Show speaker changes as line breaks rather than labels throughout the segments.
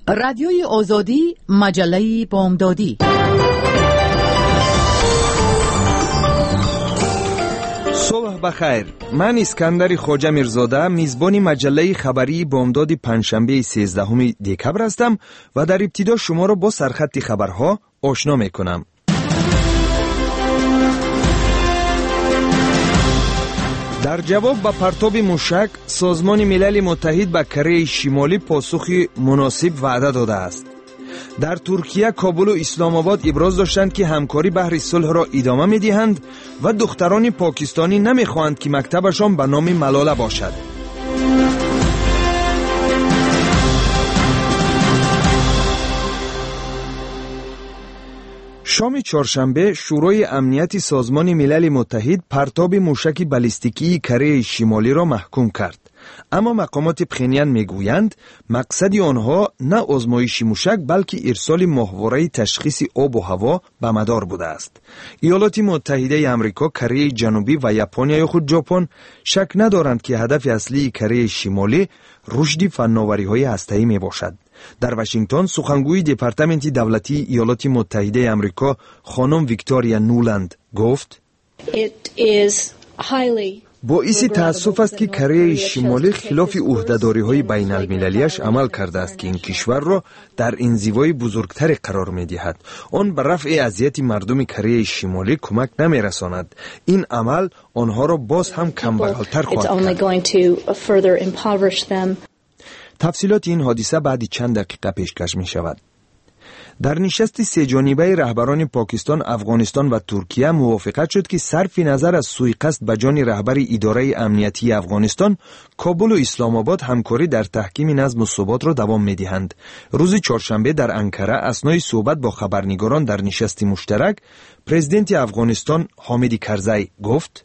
رادیوی آزادی، مجله بامدادی.
صبح بخیر. من اسکندر خواجه میرزاده میزبان مجله خبری بامداد پنجشنبه 13 دکبر هستم و در ابتدا شما را با سرخط خبرها آشنا میکنم. در جواب به پرتاب موشک، سازمان ملل متحد به کره شمالی پاسخ مناسب وعده داده است. در ترکیه، کابل و اسلام آباد ابراز داشتند که همکاری بهر صلح را ادامه می‌دهند و دختران پاکستانی نمی‌خواهند که مکتبشان به نام ملاله باشد. شام چهارشنبه شورای امنیت سازمان ملل متحد پرتاب موشک بالستیکی کره شمالی را محکوم کرد. اما مقامات پخینیان میگویند مقصد آنها نه آزمایش موشک بلکه ارسال ماهواره تشخیص آب و هوا به مدار بوده است. ایالات متحده آمریکا، کره جنوبی و ژاپن خود ژاپن شک ندارند که هدف اصلی کره شمالی رشد فناوری‌های هسته‌ای میباشد. در واشنگتن سخنگوی دپارتمنت دولتی ایالات متحده آمریکا خانم ویکتوریا نولند گفت: باعث تأسف است که کره شمالی خلاف عهده‌داری‌های بین المللیش عمل کرده است که این کشور را در انزوای بزرگتر قرار می‌دهد. آن به رفع اذیت مردم کره شمالی کمک نمی‌رساند. این عمل آنها را باز هم کمبغل‌تر خواهد کرد. تفصیلات این حادثه بعد چند دقیقه پیشکش می‌شود. در نشست سه جانبه رهبران پاکستان، افغانستان و ترکیه موافقت شد که صرف نظر از سوءقصد به جان رهبر اداره امنیتی افغانستان، کابل و اسلام آباد همکاری در تحکیم نظم و ثبات را دوام می‌دهند. روز چهارشنبه در انکره اثنای صحبت با خبرنگاران در نشست مشترک، پرزیدنت افغانستان حامد کرزی گفت: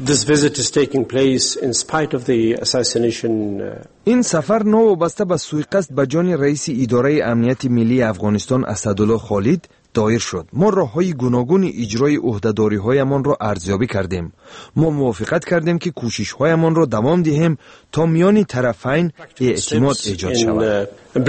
این سفر نوابسته به سوءقصد به جان رئیس اداره امنیت ملی افغانستان اسدالله خالد دایر شد. ما راه‌های گوناگون اجرای عهده‌داری‌هایمان را ارزیابی کردیم. ما موافقت کردیم که کوشش‌هایمان را دوام دهیم تا میان طرفین اعتماد ایجاد شود.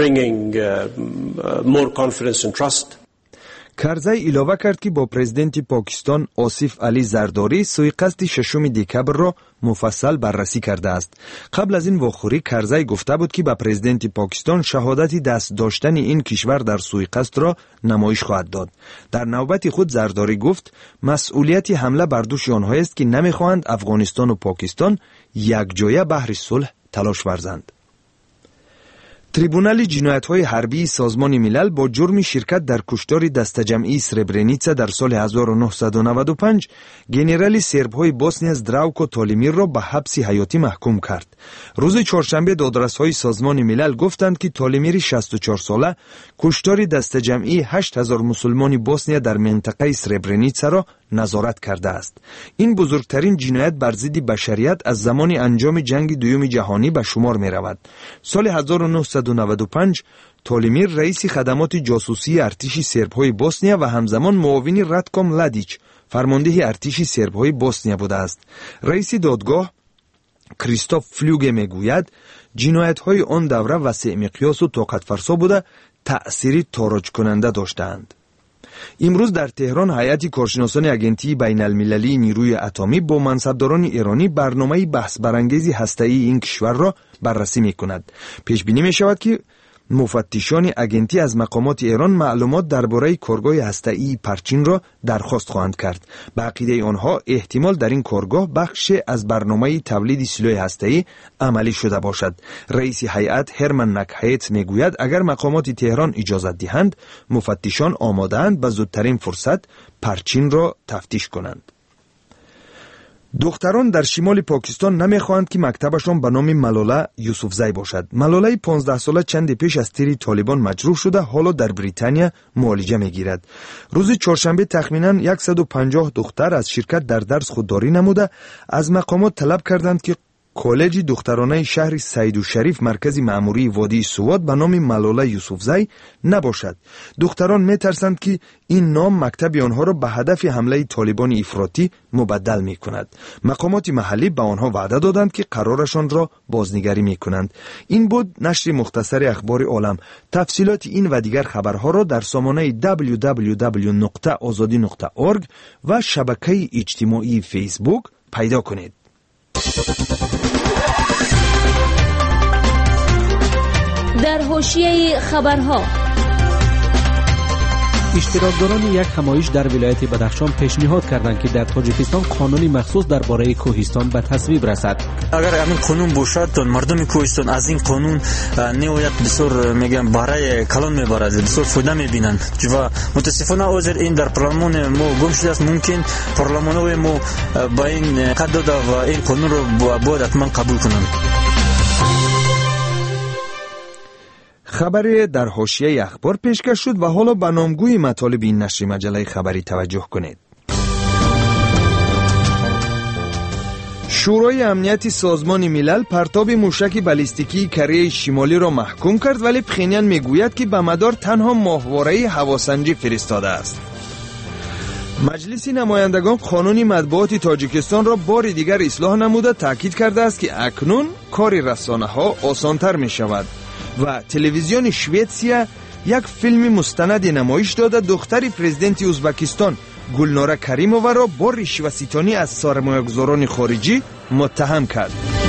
کرزی علاوه کرد که با پرزیدنت پاکستان آصف علی زرداری سوءقصد 6 دکبر را مفصل بررسی کرده است. قبل از این واخوری کرزی گفته بود که به پرزیدنت پاکستان شهادت دست داشتن این کشور در سوءقصد را نمایش خواهد داد. در نوبت خود زرداری گفت مسئولیت حمله بر دوش آنها است که نمیخواهند افغانستان و پاکستان یکجایه بهر صلح تلاش ورزند. تریبونال جنایت‌های حربی سازمان ملل با جرم شرکت در کشتار دسته جمعی سربرنیتسا در سال 1995 گنرال سرب‌های بوسنیا zdravko تالیمیر را به حبس حیاتی محکوم کرد. روز چهارشنبه دادرس‌های سازمان ملل گفتند که تالیمیر 64 ساله کشتار دسته جمعی 8000 مسلمان بوسنیا در منطقه سربرنیتسا را نظارت کرده است. این بزرگترین جنایت بر ضد بشریت از زمان انجام جنگ دوم جهانی به شمار می رود. سال 1995 تالیمیر رئیس خدمات جاسوسی ارتش سرب‌های بوسنیا و همزمان معاون راتکو ملادیچ فرمانده ارتش سرب‌های بوسنیا بوده است. رئیس دادگاه کریستوف فلوگه میگوید جنایت‌های آن دوره وسیع مقیاس و طاقت فرسا بوده، تأثیری تاراج کننده داشتند. امروز در تهران هیئت کارشناسان آژانسی بین المللی نیروی اتمی با منصبداران ایرانی برنامه بحث برانگیز هسته‌ای این کشور را بررسی می‌کند. پیش بینی می‌شود که مفتشان آژانسی از مقامات ایران معلومات درباره کارگاه هسته‌ای پرچین را درخواست خواهند کرد. به عقیده آنها احتمال در این کارگاه بخش از برنامه تولید سلاح هسته‌ای عملی شده باشد. رئیس هیئت هرمن نکهیت میگوید اگر مقامات تهران اجازه دهند مفتشان آماده‌اند به زودترین فرصت پرچین را تفتیش کنند. دختران در شمال پاکستان نمیخواهند که مکتبشان به نام ملاله یوسفزی باشد. ملاله 15 ساله چند پیش از تیر طالبان مجروح شده، حالا در بریتانیا معالجه میگیرد. روز چهارشنبه تخمیناً 150 دختر از شرکت در درس خودداری نموده از مقامات طلب کردند که کالج دخترانه شهر سید و شریف مرکز مأموری وادی سواد به نام ملاله یوسفزی نباشد. دختران می‌ترسند که این نام مکتب آنها را به هدف حمله طالبان افراطی مبدل می‌کند. مقامات محلی به آنها وعده دادند که قرارشان را بازنگری می‌کنند. این بود نشر مختصر اخبار عالم. تفصیلات این و دیگر خبرها را در سامانه www.azadi.org و شبکه اجتماعی فیسبوک پیدا کنید.
در حاشیه خبرها،
اشتراکداران یک همایش در ولایت بدخشان پیشنهاد کردند که در تاجیکستان قانونی مخصوص درباره کوهستان به تصویب رسد.
اگر همین قانون باشد مردم کوهستان از این قانون نهایت بسیار میگم برای کلان میبرد، بسیار فایده میبینند و متاسفانه حاضر این در پارلمان ما گم شده است. ممکن پارلمان ما با این قد داده و این قانون رو باید حتما قبول کنند.
خبری در حاشیه اخبار پیشکش شد و حالا به نامگوی مطالب این نشر مجله خبری توجه کنید. شورای امنیت سازمان ملل پرتاب موشک بالستیکی کره شمالی را محکوم کرد، ولی پخینیان میگوید که به مدار تنها ماهواره هواسنجی فرستاده است. مجلس نمایندگان قانون مطبوعات تاجیکستان را بار دیگر اصلاح نموده تاکید کرده است که اکنون کار رسانه‌ها آسان‌تر می‌شود و تلویزیون شویتسیا یک فیلم مستند نمایش داده دختر پرزیدنت ازبکستان گلناره کریمووا را با رشوه‌ستانی از سرمایه‌گذاران خارجی متهم کرد.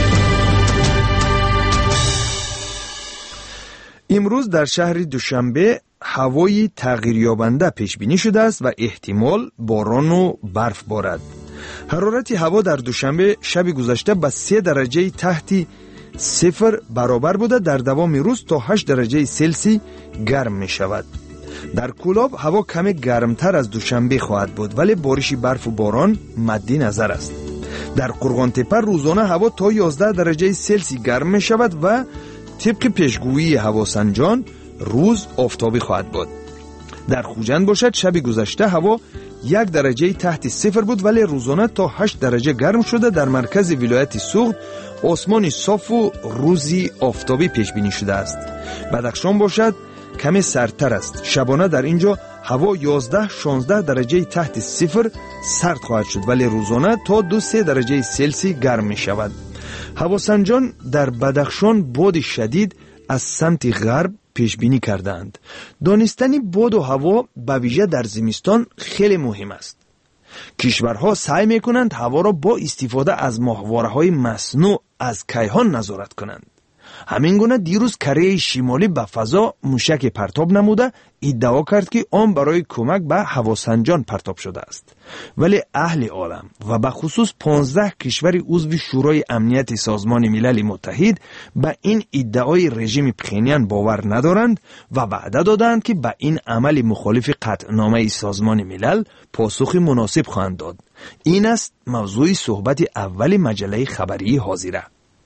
امروز در شهر دوشنبه هوای تغییر یابنده پیش بینی شده است و احتمال باران و برف بارد. حرارت هوا در دوشنبه شب گذشته به 3 درجه تحت صفر برابر بوده، در دوام روز تا 8 درجه سلسی گرم می شود. در کولاب هوا کمی گرمتر از دوشنبه خواهد بود، ولی بارش برف و باران مد نظر است. در قرغانتپه روزانه هوا تا 11 درجه سلسی گرم می شود و طبق پیشگویی هواسنجان روز آفتابی خواهد بود. در خوجند باشد شب گذشته هوا 1 درجه تحت صفر بود، ولی روزانه تا 8 درجه گرم شده. در مرکز ولایت سوخت آسمان صاف و روزی آفتابی پیش بینی شده است. بدخشان باشد کمی سردتر است. شبانه در اینجا هوا 11-16 درجه تحت صفر سرد خواهد شد، ولی روزانه تا 2-3 درجه سلسی گرم می شود. هواسنجان در بدخشان باد شدید از سمت غرب پیش بینی کردند. دانستن باد و هوا به ویژه در زمستان خیلی مهم است. کشورها سعی میکنند هوا را با استفاده از ماهواره‌های مصنوع از کیهان نظارت کنند. همین گونه دیروز کره شمالی به فضا موشک پرتاب نموده ادعا کرد که آن برای کمک به هواسنجان پرتاب شده است. ولی اهل عالم و به خصوص 15 کشور عضو شورای امنیت سازمان ملل متحد به این ادعای رژیم پخینیان باور ندارند و وعده دادند که به این عمل مخالف قطعنامه سازمان ملل پاسخ مناسب خواهند داد. این است موضوع صحبت اول مجله خبری حاضره.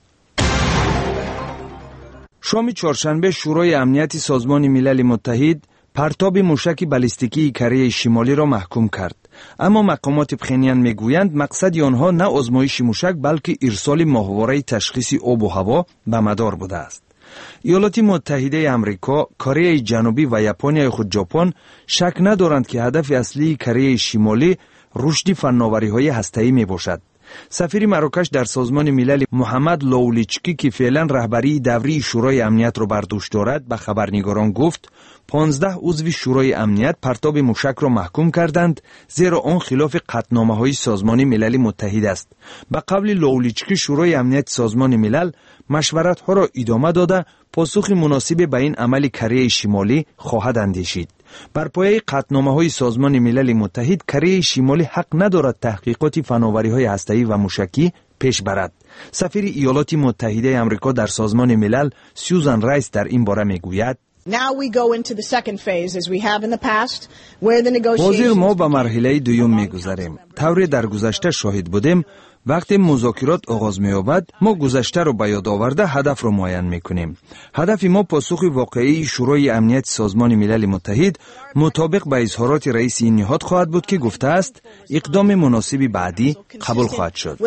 شام چهارشنبه شورای امنیت سازمان ملل متحد پرتاب موشک بالستیکی کره شمالی را محکوم کرد. اما مقامات پخینیان میگویند مقصد آنها نه آزمایش موشک بلکه ارسال ماهواره تشخیص آب و هوا به مدار بوده است. ایالات متحده آمریکا، کره جنوبی و ژاپن خود ژاپن شک ندارند که هدف اصلی کره شمالی رشد فناوری‌های هسته‌ای میباشد. سفیر مراکش در سازمان ملل محمد لاولیچکی که فعلا رهبری دوری شورای امنیت را بر دوش دارد به خبرنگاران گفت 15 عضو شورای امنیت پرتاب موشک را محکوم کردند، زیرا آن خلاف قطعنامه‌های سازمان ملل متحد است. به قول لاولیچکی شورای امنیت سازمان ملل مشورت‌ها را ادامه داده پاسخ مناسب به این عمل کره شمالی خواهد اندیشید. بر پایه قطعنامه‌های سازمان ملل متحد کره شمالی حق ندارد تحقیقات فناوری‌های هسته‌ای و موشکی پیش برد. سفیر ایالات متحده آمریکا در سازمان ملل سیوزان رایس در این باره میگوید حاضر ما به مرحله دوم میگذریم. طوری در گذشته شاهد بودیم وقتی مذاکرات آغاز می‌یابد ما گذشته رو به یاد آورده هدف رو معین می‌کنیم. هدف ما پاسخ واقعی شورای امنیت سازمان ملل متحد مطابق با اظهارات رئیس این نهاد خواهد بود که گفته است اقدام مناسبی بعدی قبول خواهد شد.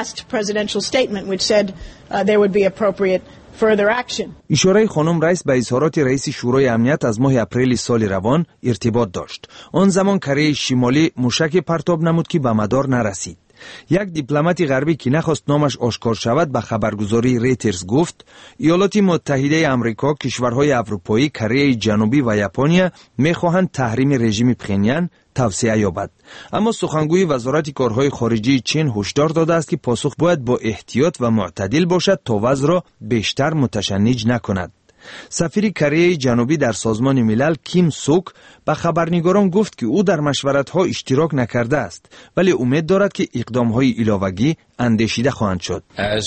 اشاره خانم رئیس به اظهارات رئیس شورای امنیت از ماه اپریل سال روان ارتباط داشت. آن زمان کره شمالی موشک پرتاب نمود که به مدار نرسید. یک دیپلمات غربی که نخواست نامش آشکار شود به خبرگزاری ریترز گفت ایالات متحده آمریکا، کشورهای اروپایی، کره جنوبی و ژاپن می‌خواهند تحریم رژیم پخنیان توسعه یابد. اما سخنگوی وزارت کارهای خارجه چین هشدار داده است که پاسخ باید با احتیاط و معتدل باشد تا وضع را بیشتر متشنج نکند. سفیر کره جنوبی در سازمان ملل کیم سوک به خبرنگاران گفت که او در مشورت‌ها اشتراک نکرده است ولی امید دارد که اقدام‌های علاوه‌ای اندیشیده خواهند شد.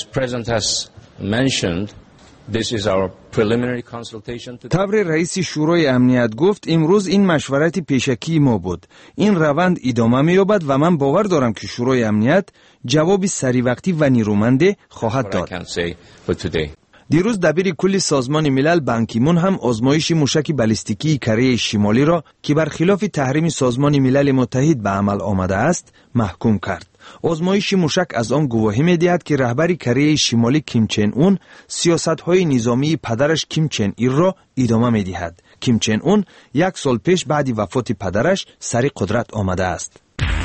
طور رئیس شورای امنیت گفت امروز این مشورت پیشکی ما بود. این روند ادامه می‌یابد و من باور دارم که شورای امنیت جواب سریع و نیرومند خواهد داد. دیروز دبیر کل سازمان ملل بان کی مون هم آزمایش موشک بالستیکی کره شمالی را که برخلاف تحریم سازمان ملل متحد به عمل آمده است محکوم کرد. آزمایش موشک از آن گواهی می‌دهد که رهبر کره شمالی کیم چن اون سیاست‌های نظامی پدرش کیم چن ایل را ادامه می‌دهد. کیم چن اون یک سال پیش بعد وفات پدرش سر قدرت آمده است.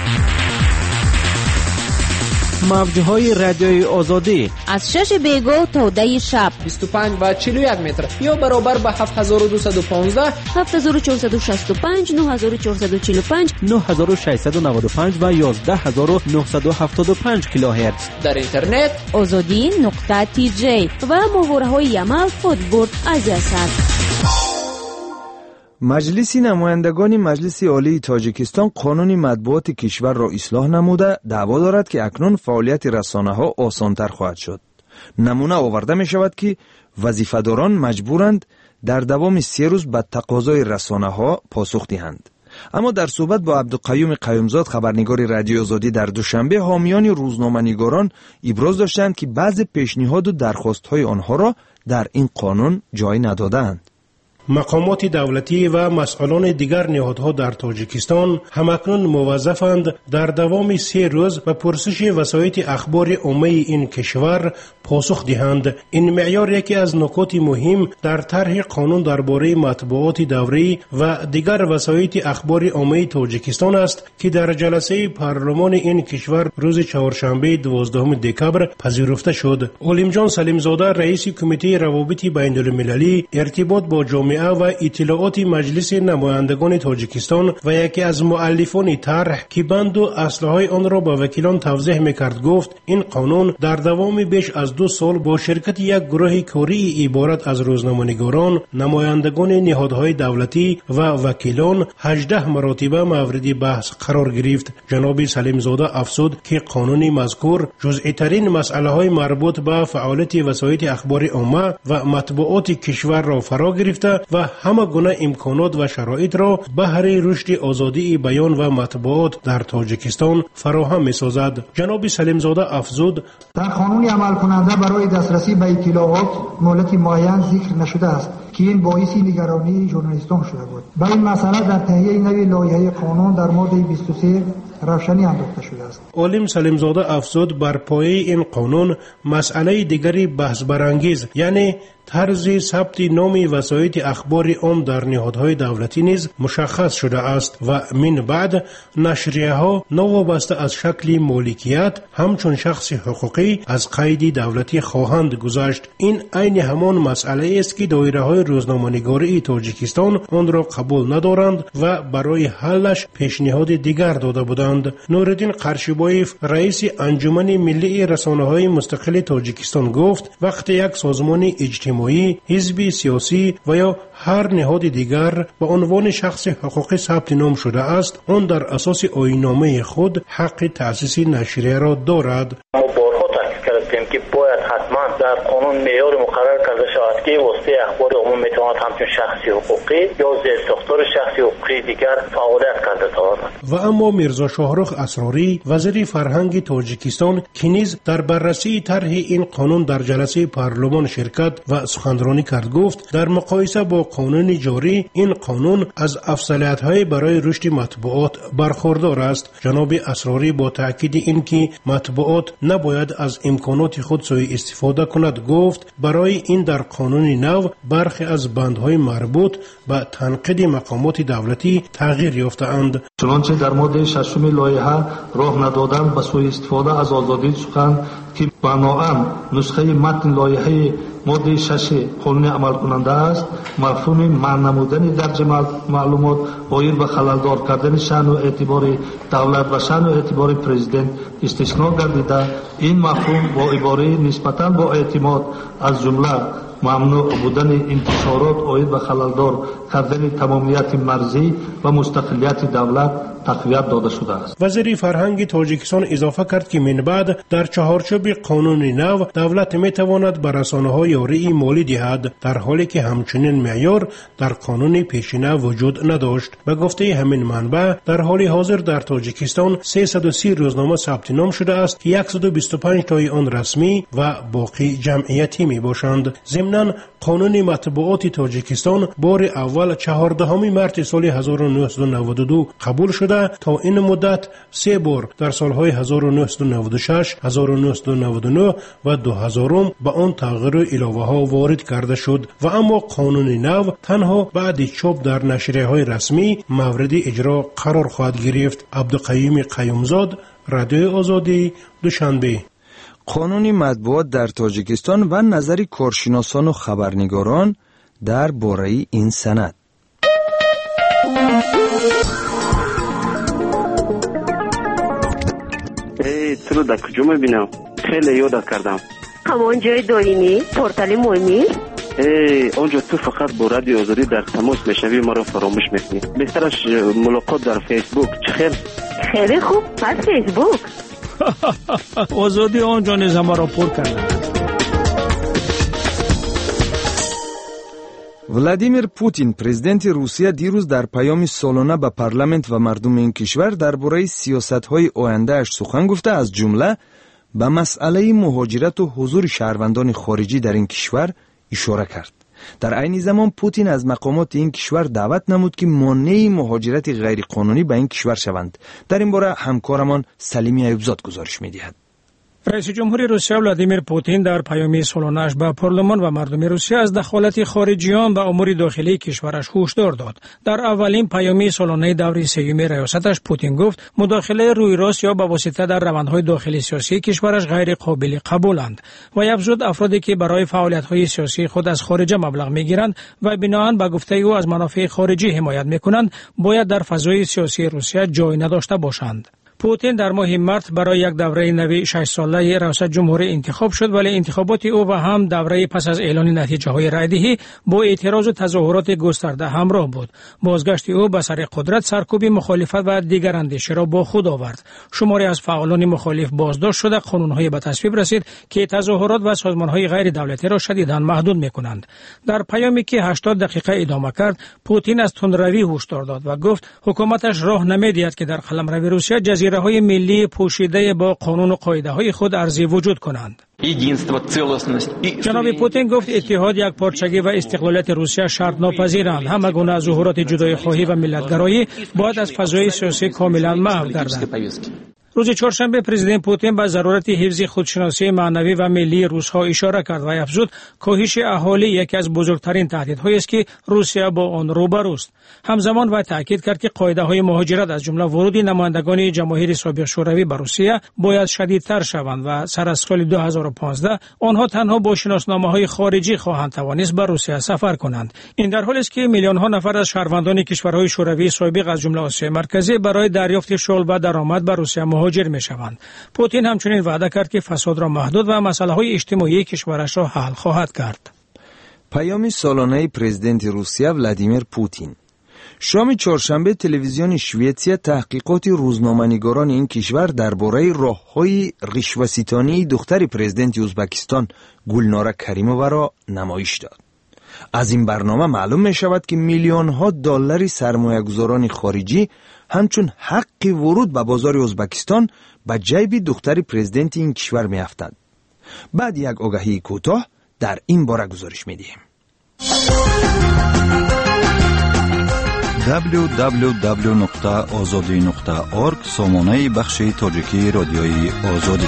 موج‌های رادیوی آزادی
از 6 بیگو تا 10 شب
25 و 41 متر یا برابر به 7215
7465 9445
9695 و 11975 کیلوهرتز.
در اینترنت
azadi.tj و موارهای عمل فوتبورد ازیاسد.
مجلس نمایندگان مجلس عالی تاجیکستان قانون مطبوعات کشور را اصلاح نموده دعوا دارد که اکنون فعالیت رسانه‌ها آسان‌تر خواهد شد. نمونه آورده می شود که وظیفه‌داران مجبورند در دوام 3 روز به تقاضای رسانه‌ها پاسخ دهند. اما در صحبت با عبدالقیوم قیومزاد خبرنگار رادیو آزادی در دوشنبه حامیان روزنامه‌نگاران ابراز داشتند که بعضی پیشنهاد و درخواست‌های آنها را در این قانون جای ندادند.
مقامات دولتی و مسئولان دیگر نهادها در تاجیکستان همکنون موظفند در دوام 3 روز به پرسش وسایط اخبار عمومی این کشور پاسخ دهند. این معیار یکی از نکات مهم در طرح قانون درباره مطبوعات دولتی و دیگر وسایط اخبار عمومی تاجیکستان است که در جلسه پارلمان این کشور روز چهارشنبه 12 دکمبر پذیرفته شد. علیم جان سلیم زاده رئیس کمیته روابط بین‌المللی ارتباط با جامعه و اطلاعات مجلس نمایندگان تاجیکستان و یکی از مؤلفان طرح که بند و اصلهای آن را به وکیلان توضیح می‌کرد گفت این قانون در دوام بیش از 2 سال با شرکت یک گروه کاری عبارت از روزنامه‌نگاران، نمایندگان نهادهای دولتی و وکیلان 18 مرتبه مورد بحث قرار گرفت. جناب سلیم زاده افزود که قانون مذکور جزئی ترین مسائل مربوط به فعالیت وسایط اخبار عامه و مطبوعات کشور را فرا گرفته و همه گونه امکانات و شرایط را بهر رشد آزادی بیان و مطبوعات در تاجیکستان فراهم می‌سازد. جناب سلیم زاده افزود
در قانون عمل کننده برای دسترسی به اطلاعات مهلت معین ذکر نشده است که این باعث نگرانی ژورنالیستان شده بود. با این مسئله در تهیه نوی لایحه قانون در ماده 23 روشنی انداخته شده است.
علیم سلیم زاده افزود بر پایه این قانون مسئله دیگری بحث برانگیز یعنی طرز ثبت نام وسایط اخبار عام در نهادهای دولتی نیز مشخص شده است و من بعد نشریه ها نوابسته از شکل مالکیت همچون شخص حقوقی از قید دولتی خواهند گذاشت. این عین همان مسئله است که دایره های روزنامه‌نگاری تاجیکستان آن را قبول ندارند و برای حلش پیشنهاد دیگر داده بودند. نورالدین قرشیبایف رئیس انجمن ملی رسانه‌های مستقل تاجیکستان گفت وقتی یک سازمان اجتماعی، حزب سیاسی و یا هر نهاد دیگر به عنوان شخص حقوقی ثبت نام شده است آن در اساس آیین‌نامه خود حق تأسیس نشریه را دارد.
ما بارها تاکید کردیم که باید حتما در قانون معیار مقرر کرده شود که واسطه اخبار عمومی میتواند همچون شخصی حقوقی یا زیرساختار شخصی حقوقی دیگر فعالیت کرده تواند.
و اما میرزا شاهرخ اسراری وزیر فرهنگ تاجیکستان که نیز در بررسی طرح این قانون در جلسه پارلمان شرکت و سخنرانی کرد گفت در مقایسه با قانون جاری این قانون از افضلیت‌های برای رشد مطبوعات برخوردار است. جناب اسراری با تاکید اینکه مطبوعات نباید از امکانات خود سوء استفاده کند گفت برای این در قانون نو برخی از بندهای مربوط به تنقید مقامات دولتی تغییر یافته‌اند.
چنانچه در ماده 6 لایحه راه ندادن به سوء استفاده از آزادی سخن که بنااً نسخه متن لایحه ماده 6 قانون عمل کننده است، مفهوم منع نمودن درج معلومات باید به خللدار کردن شأن و اعتبار دولت و شأن و اعتبار پرزیدنت استثنا گردیده، این مفهوم با عباره نسبتاً با اعتماد از جمله ممنوع بودن انتشارات باید به خللدار کردن تمامیت مرزی و مستقلیت دولت تقویت داده شده است.
وزیر فرهنگ تاجیکستان اضافه کرد که من بعد در چهارچوب قانون نو دولت می تواند به رسانه‌ها یاری مالی دهد، در حالی که همچنین معیار در قانون پیشینه وجود نداشت. به گفته همین منبع در حال حاضر در تاجیکستان 330 روزنامه ثبت نام شده است که 125 تای آن رسمی و باقی جمعیتی می باشند. ضمناً قانون مطبوعات تاجیکستان بار اول 14 مارس سال 1992 قبول شده. تا این مدت 3 بار در سالهای 1996، 1999 و 2000 به آن تغییر و الهه ها وارد کرده شد و اما قانون نو تنها بعد چاپ در نشریه های رسمی مورد اجرا قرار خواهد گرفت. عبدالقیوم قیومزاد، رادیو آزادی، دوشنبه.
قانون مطبوعات در تاجیکستان و نظر کارشناسان و خبرنگاران در باره این سند.
تو رو در کجا میبینم؟ خیلی یادت کردم.
همان جای دائمی پورتال مهمی؟
آنجا تو فقط با رادیو آزادی در تماس میشوی، ما رو فراموش میکنی. بهترش ملاقات در فیسبوک. چه خیر؟
خیلی خوب، از فیسبوک.
آزادی آنجا نیز ما را پر کرده.
ولادیمیر پوتین پرزیدنت روسیه دیروز در پیامی سالانه به پارلمانت و مردم این کشور درباره سیاست‌های آینده‌اش سخن گفته، از جمله به مسئله مهاجرت و حضور شهروندان خارجی در این کشور اشاره کرد. در عین زمان پوتین از مقامات این کشور دعوت نمود که مانع مهاجرت غیرقانونی به این کشور شوند. در این باره همکارمان سلیمی ایوبزاد گزارش می‌دهد.
رئیس جمهور روسیه ولادیمیر پوتین در پیامی سالانه‌اش به پارلمان و مردم روسیه از دخالت خارجیان به امور داخلی کشورش هشدار داد. در اولین پیامی سالانه دوره سوم ریاستش پوتین گفت مداخله روی راست یا به واسطه در روندهای داخلی سیاسی کشورش غیر قابل قبولند و افزود افرادی که برای فعالیت‌های سیاسی خود از خارج مبلغ می‌گیرند و بناهن به گفته او از منافع خارجی حمایت می‌کنند باید در فضای سیاسی روسیه جای نداشته باشند. پوتین در ماه مارس برای یک دوره نوی 6 ساله ریاست جمهوری انتخاب شد، ولی انتخابات او و هم دوره پس از اعلان نتیجه های رایدهی با اعتراض و تظاهرات گسترده همراه بود. بازگشت او به سر قدرت سرکوب مخالفت و دیگر اندیشه را با خود آورد. شماری از فعالان مخالف بازداشت شده، قانون‌های به تصویب رسید که تظاهرات و سازمان‌های غیر دولتی را شدیداً محدود می‌کنند. در پیامی که 80 دقیقه ادامه کرد، پوتین از تندروی هشدار داد و گفت حکومتش راه نمی‌دهد که در قلمرو روسیه جزیره‌های ملی پوشیده با قانون و قاعده‌های خود ارزی وجود کنند. جناب پوتین گفت اتحاد، یک پارچگی و استقلالیت روسیه شرط ناپذیرند. همه گونه ظهورات جدای خواهی و ملتگرایی باید از فضای سیاسی کاملا محو گردد. روز چهارشنبه پرزیدنت پوتین به ضرورت حفظ خودشناسی معنوی و ملی روس‌ها اشاره کرد و افزود کاهش اهالی یکی از بزرگترین تهدیدهایی است که روسیه با آن روبروست. همزمان و تاکید کرد که قاعده‌های مهاجرت از جمله ورود نمایندگان جماهیر سابق شوروی به روسیه باید شدیدتر شوند و سر از سال 2015 آنها تنها با شناسنامه‌های خارجی خواهند توانست به روسیه سفر کنند. این در حالی است که میلیون‌ها نفر از شهروندان کشورهای شوروی سابق از جمله آسیای مرکزی برای دریافت شغل و درآمد به روسیه مهاجر می‌شوند. پوتین همچنین وعده کرد که فساد را محدود و مسائل اجتماعی کشورش را حل خواهد کرد.
پیام سالانه پرزیدنت روسیه ولادیمیر پوتین. شام چهارشنبه تلویزیون شوئدیا تحقیقات روزنامه‌نگاران این کشور درباره راه‌های رشوه‌ستانی دختر پرزیدنت ازبکستان گلناره کریمووا را نمایش داد. از این برنامه معلوم می شود که میلیون ها دلار سرمایه‌گذاران خارجی همچون حق ورود به بازار ازبکستان به جیب دختر پرزیدنت این کشور می افتد. بعد یک آگهی کوتاه در این باره گزارش می دهیم.
www.azadi.org سامانه بخش تاجیکی رادیوی آزادی.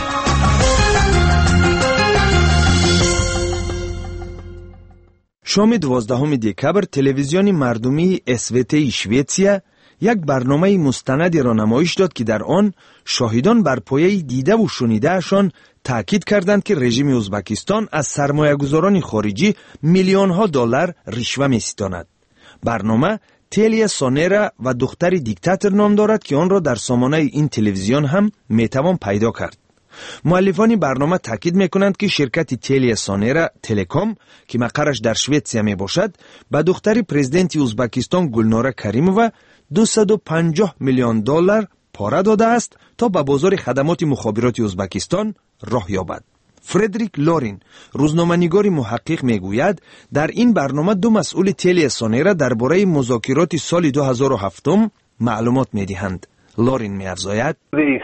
شام 12 دکبر تلویزیون مردمی SVT شویتسیا یک برنامه مستندی را نمایش داد که در آن شاهدان بر پایه دیده و شنیدهشان تاکید کردند که رژیم ازبکستان از سرمایه‌گذاران خارجی میلیون ها دلار رشوه می‌ستاند. برنامه تلیا سونرا و دختر دیکتاتور نام دارد که آن را در سامانه این تلویزیون هم میتوان پیدا کرد. مؤلفان برنامه تاکید میکنند که شرکت تلیا سونرا تلکام که مقرش در شویتسیا می باشد به دختر پرزیدنت ازبکستان گلناره کریمووا 250 میلیون دلار پاره داده است تا به بازار خدمات مخابرات ازبکستان راه یابد. فردریک لورین روزنامه‌نگار محقق میگوید در این برنامه دو مسئول تلیا سونرا درباره مذاکرات سال 2007 معلومات میدهند. لورین می‌افزاید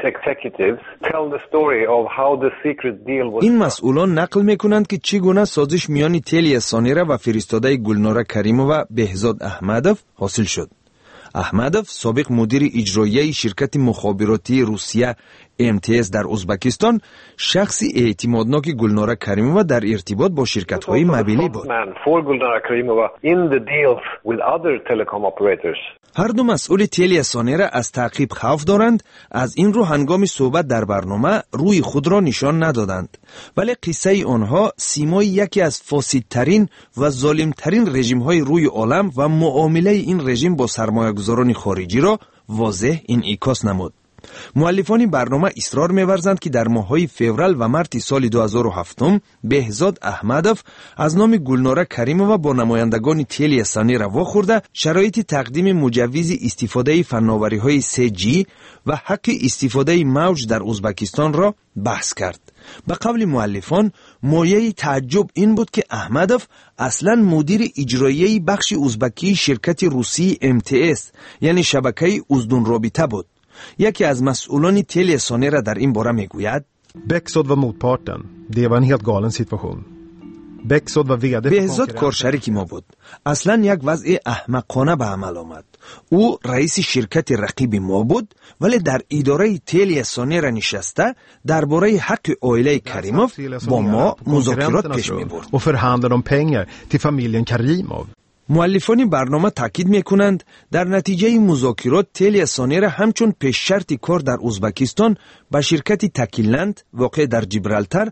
این مسئولان نقل میکنند که چگونه سازش میان تلیا سونرا و فرستاده گلناره کریمووا بهزاد احمدوف حاصل شد. احمدوف سابق مدیر اجرایی شرکت مخابراتی روسیه MTS در ازبکستان شخصی اعتمادناک گلناره کریمووا در ارتباط با شرکت‌های موبیلی بود. هر دو مسئول تلیا سونرا از تعقیب خوف دارند. از این رو هنگام صحبت در برنامه روی خود را نشان ندادند، ولی قصه آنها سیمای یکی از فاسدترین و ظالمترین رژیم‌های روی عالم و معامله این رژیم با سرمایه‌گذاران خارجی را واضح انعکاس نمود. مؤلفان برنامه اصرار می‌ورزند که در ماه‌های فوریه و مارس سال 2007 بهزاد احمدوف از نام گلناره کریمووا با نمایندگان تلیا سونرا واخورده شرایط تقدیم مجوز استفاده فناوری‌های 3G و حق استفاده موج در ازبکستان را بحث کرد. به قول مؤلفان مایه تعجب این بود که احمدوف اصلا مدیر اجرایی بخش ازبکی شرکت روسی MTS یعنی شبکه ازدون رابطه بود. یکی از مسئولان تلیا سونرا در این باره میگوید
Bexod var motparten. Det var en helt galen situation. Bexod var vd.
بهزاد کارشریک ما بود. اصلا یک وضع احمقانه به عمل آمد. او رئیس شرکت رقیب ما بود، ولی در اداره تلیا سونرا نشسته درباره حق عائله کریموف با ما مذاکرات پیش می‌برد.
Och förhandlade om pengar till familjen Karimov.
مؤلفان برنامه تاکید میکنند در نتیجه مذاکرات تلیا سونرا همچون پیش شرط کار در ازبکستان به شرکت تکیلند واقع در جیبرالتر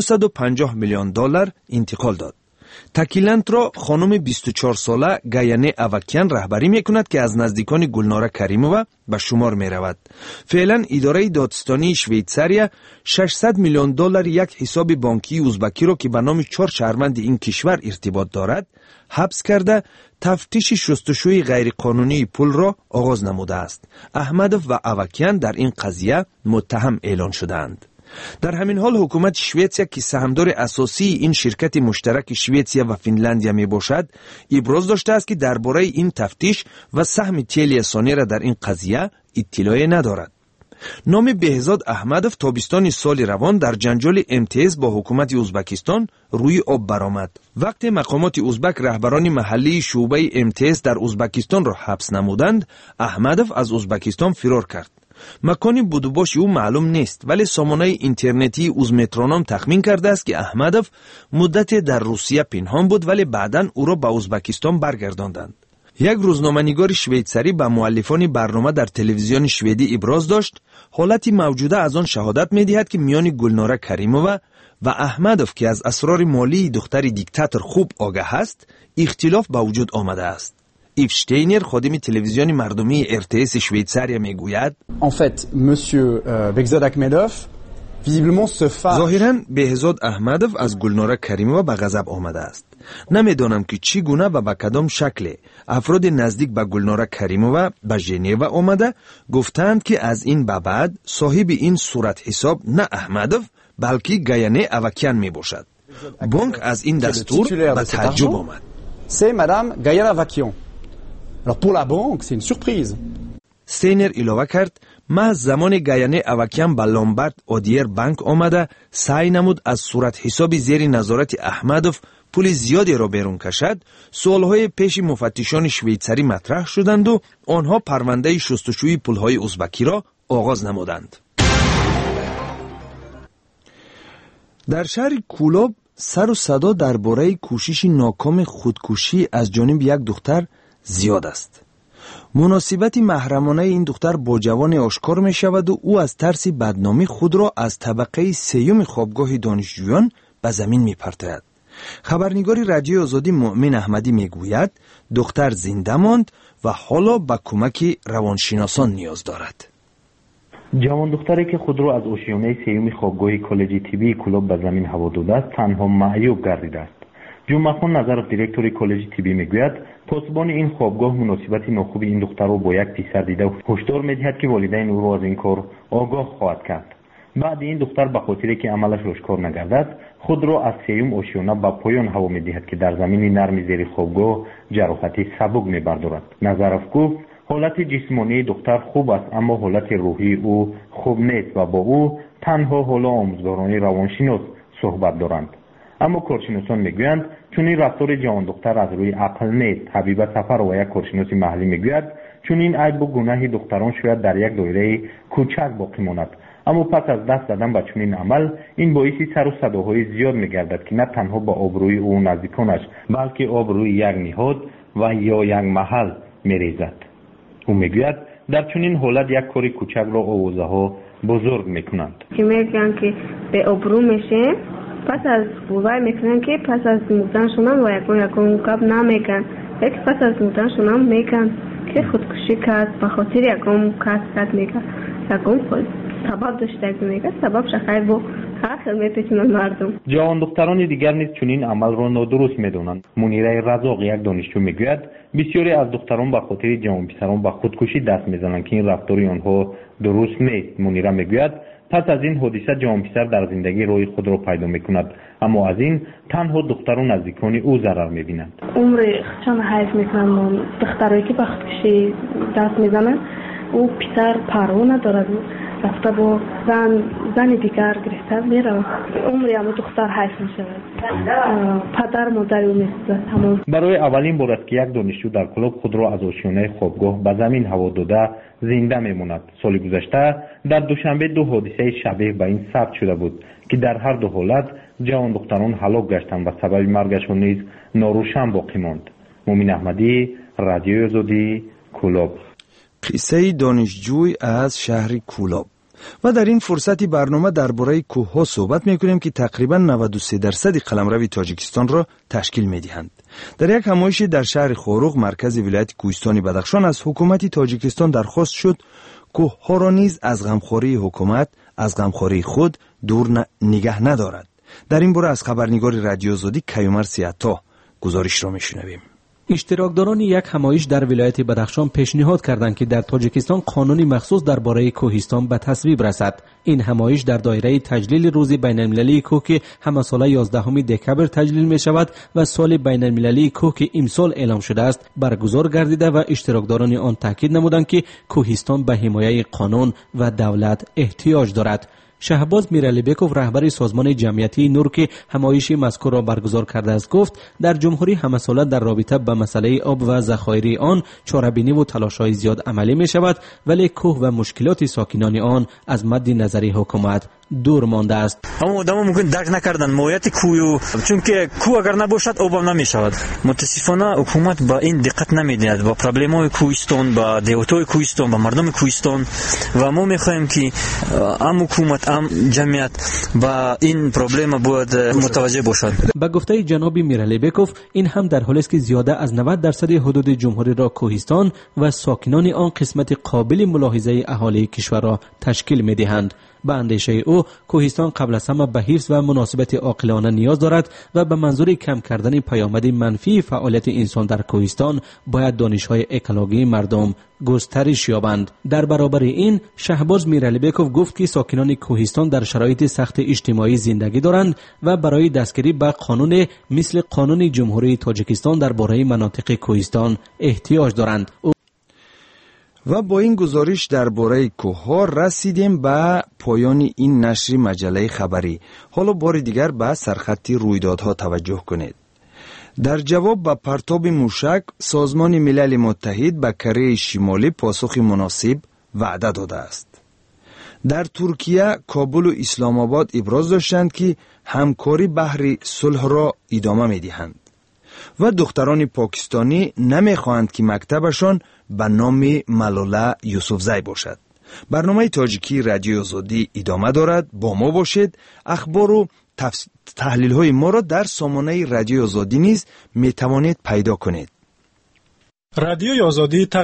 250 میلیون دلار انتقال داد. تکیلند را خانم 24 ساله گایانه اوکیان رهبری میکند که از نزدیکان گلناره کریمووا به شمار میرود. فعلا اداره دادستانی شویتساریا 600 میلیون دلار یک حساب بانکی ازبکی را که به نام 4 شهروند این کشور ارتباط دارد حبس کرده تفتیش شستشوی غیرقانونی پول را آغاز نموده است. احمدوف و اوکیان در این قضیه متهم اعلان شدند. در همین حال حکومت شویتسیا که سهامدار اساسی این شرکت مشترک شویتسیا و فنلندیا می باشد ابراز داشته است که درباره این تفتیش و سهم تلیا سونرا در این قضیه اطلاعی ندارد. نام بهزاد احمدوف تابستان سال روان در جنجال MTS با حکومت ازبکستان روی آب برآمد. وقتی مقامات ازبک رهبران محلی شعبه MTS در ازبکستان را حبس نمودند، احمدوف از ازبکستان فرار کرد. مکانی بود و باش او معلوم نیست، ولی سامانه اینترنتی اوزمترونام تخمین کرده است که احمدوف مدت در روسیه پنهان بود ولی بعداً او را به ازبکستان برگرداندند. یک روزنامه‌نگار شویتساری به مؤلفان برنامه در تلویزیون شوئدی ابراز داشت حالتی موجوده از آن شهادت می‌دهد که میان گلناره کریمووا و احمدوف که از اسرار مالی دختر دیکتاتور خوب آگاه است اختلاف به وجود آمده است. ایف شتینر خادم تلویزیون مردمی RTS شویتساریا میگوید
En fait, monsieur Behzad Akhmedov visiblement se fâche.
ظاهراً بهزاد احمدوف از گلناره کریمووا به غضب آمده است. نمیدانم که چگونه و به کدام شکل افراد نزدیک به گلناره کریمووا به ژنو آمده گفتند که از این به بعد صاحب این صورت حساب نه احمدوف بلکه گایانه اوکیان می باشد. بانک از این دستور به تعجب آمد.
c'est Madame Gayana Vaquian. Alors pour la banque, c'est une surprise.
سینر ایلوه کرد محض زمان گایانه اوکیان با لامبرد اودیر بانک آمده سعی نمود از صورت حسابی زیر نظارت احمدوف پول زیادی را بیرون کشد. سوالهای پیش مفتشان شویتسری مطرح شدند و آنها پرونده شستشوی پولهای ازبکی را آغاز نمودند. در شهر کولوب سر و صدا درباره کوشش ناکام خودکشی از جانب یک دختر زیاد است. مناسبت محرمانه این دختر با جوان آشکار می شود و او از ترس بدنامی خود را از طبقه سیوم خوابگاه دانشجویان به زمین می پرتاید. خبرنگار رادیوی آزادی مؤمن احمدی می گوید دختر زنده ماند و حالا به کمک روانشناسان نیاز دارد.
جوان دختری که خود را از اوشیانه سیوم خوابگاه کالج طبی کولوب به زمین هوا داده است تنها معیوب گردیده است. جمعه خان نظرов دیرکتور کالج طبی میگوید پاسبان این خوابگاه مناسبت ناخوب این دختر را با یک پسر دیده و هشدار میدهد که والدین او را از این کار آگاه خواهد کرد. بعد این دختر به خاطری که عملش آشکار نگردد خود را از سیوم اوشیانه به پایان هوا میدهد که در زمین نرم زیر خوابگاه جراحتی سبک میبردارد. نظرов گفت حالت جسمانی دختر خوب است اما حالت روحی او خوب نیست و با او تنها حالا آموزگاران روانشناس صحبت دارند. اما کارشناسان میگویند چون این رفتار جوان دختر از روی عقل نیست. حبیبه سفر و یک کارشناس محلی میگوید چون این عیب و گناه دختران شاید در یک دایره کوچک باقی ماند اما پس از دست دادن به چنین عمل این باعث سر و صداهای زیاد میگردد که نه تنها به آبروی او نزدیکانش بلکه آبروی یک نهاد و یا یک محل میریزد. او میگوید در چنین حالت یک کاری کوچک را آوازه ها بزرگ میکنند.
میگن که به آبرو میشه پس از باور میکنن که پس از مردنشون هم و یکون کاب نمیکن یک پس از مردنشون هم میکن که خودکشی کرد به خاطر یکون کسب میکن یکون خود سبب داشته میکن سبب شخیر با حق میپیچنن مردم. جوان
دختران دیگر نیز چنین عمل را نادرست میدونند. منیره رزاق یک دانشجو میگوید بسیاری از دختران به خاطر جوان پسران به خودکشی دست میزنند که این رفتار آنها درست نیست. منیره میگوید پس از این حادثه جوان پسر در زندگی روی خود را پیدا میکند اما از این تنها دختران نزدیکان او ضرر میبینند.
عمر چند حیف میکنن دخترایی که به خودکشی دست میزنن او پسر پروا ندارد رفته با زن دیگر گرفته میره عمری اما دختر حیف میشود پدر مادر او میسازد تمام.
برای اولین بار است که یک دانشجو در کلوب خود را از آشیانه خوابگاه به زمین هوا داده زنده میموند. سال گذشته در دوشنبه دو حادثه شبیه به این ثبت شده بود که در هر دو حالت جوان دختران هلاک گشتند و سبب مرگشان نیز ناروشن باقی ماند. مؤمن احمدی، رادیوی آزادی، کولوب.
قصه دانشجوی از شهر کولوب. و در این فرصتی برنامه درباره کوه‌ها صحبت می‌کنیم که تقریباً 93% قلمرو تاجیکستان را تشکیل می‌دهند. در یک همایش در شهر خوروغ مرکز ولایت کوهستان بدخشان از حکومت تاجیکستان درخواست شد کوه‌ها را نیز از غمخواری حکومت از غمخواری خود دور نگه ندارد. در این باره از خبرنگار رادیو آزادی کیومر سیاتا گزارش را می‌شنویم.
اشتراکداران یک همایش در ولایت بدخشان پیشنهاد کردند که در تاجیکستان قانونی مخصوص درباره کوهستان به تصویب رسد. این همایش در دایره تجلیل روز بین‌المللی کوه که همه ساله 11 دکبر تجلیل می شود و سال بین‌المللی کوه که امسال اعلام شده است برگزار گردیده و اشتراکداران آن تاکید نمودند که کوهستان به حمایت قانون و دولت احتیاج دارد. شهباز میرعلیبکوف رهبر سازمان جمعیتی نور که همایش مذکور را برگزار کرده است گفت در جمهوری همساله در رابطه به مسئله آب و ذخایر آن چاره‌بینی و تلاش‌های زیاد عملی می شود ولی کوه و مشکلات ساکنان آن از مد نظر حکومت دور مانده است.
اما آدم‌ها ممکن درک نکردن ماهیت کوه چون که کوه اگر نباشد آب هم نمی‌شود. متاسفانه حکومت با این دقت نمی‌دهد با پرابلم‌های کوهستان با دیوتای کوهستان با مردم کوهستان و ما می‌خواهیم که هم حکومت هم جمعیت با این پرابلم باید متوجه باشد.
با گفته جناب میرعلیبکوف این هم در حالی است که زیاده از 90% حدود جمهوری را کوهستان و ساکنان آن قسمت قابل ملاحظه اهالی کشور را تشکیل می‌دهند. به اندیشه او کوهستان قبل از همه به حفظ و مناسبت عاقلانه نیاز دارد و به منظور کم کردن پیامد منفی فعالیت انسان در کوهستان باید دانش‌های اکولوژی مردم گسترش یابند. در برابر این شهباز میرعلیبکوف گفت که ساکنان کوهستان در شرایط سخت اجتماعی زندگی دارند و برای دستگیری به قانون مثل قانون جمهوری تاجیکستان درباره مناطق کوهستان احتیاج دارند.
و با این گزارش درباره کوه‌ها رسیدیم به پایان این نشر مجله خبری. حالا بار دیگر به سرخطی رویدادها توجه کنید. در جواب به پرتاب موشک سازمان ملل متحد به کره شمالی پاسخ مناسب وعده داده است. در ترکیه، کابل و اسلام آباد ابراز داشتند که همکاری بحر صلح را ادامه می‌دهند و دختران پاکستانی نمی‌خواهند که مکتبشان به نام ملاله یوسفزی باشد. برنامه تاجیکی رادیو آزادی ادامه دارد. با ما باشید. اخبار و تحلیل های ما را در سامانه رادیو آزادی نیز می توانید پیدا کنید.
رادیو آزادی